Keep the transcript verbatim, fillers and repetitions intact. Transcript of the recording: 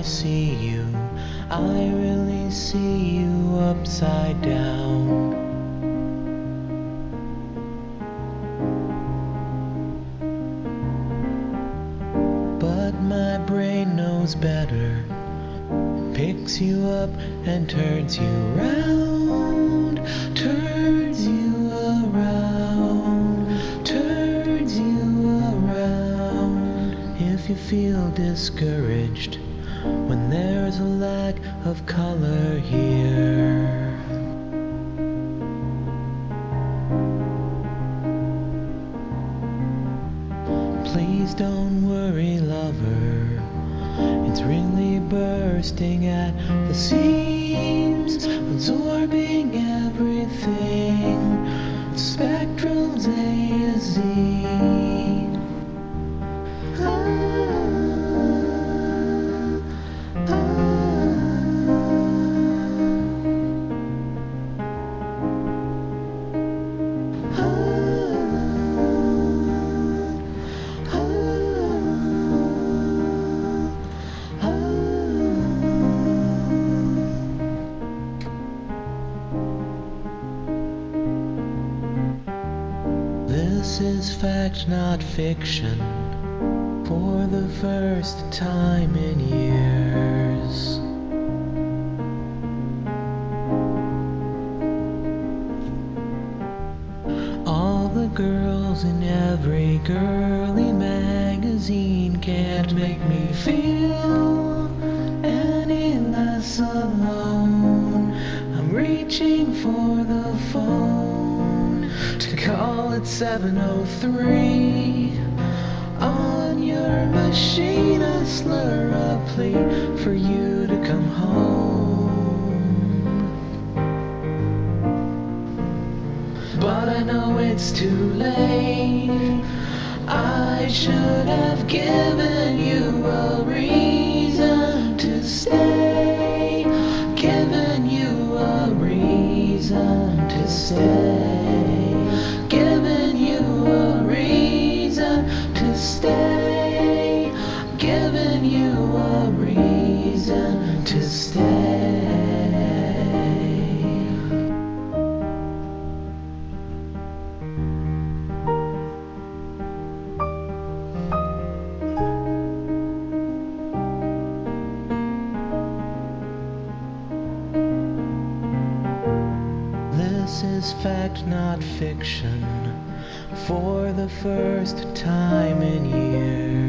see you, I really see you upside down. But my brain knows better, picks you up and turns you round, turns you around, turns you around. If you feel discouraged when there's a lack of color here, please don't worry, lover. It's really bursting at the seams, absorbing everything. Spectrums A to Z. This is fact, not fiction, for the first time in years. All the girls in every girly magazine can't make me feel any less alone. I'm reaching for the phone to call it seven oh three. On your machine I slur a plea for you to come home. But I know it's too late. I should have given you a reason to stay, given you a reason to stay, given you a reason to stay, given you a reason to stay. This is fact, not fiction, for the first time in years.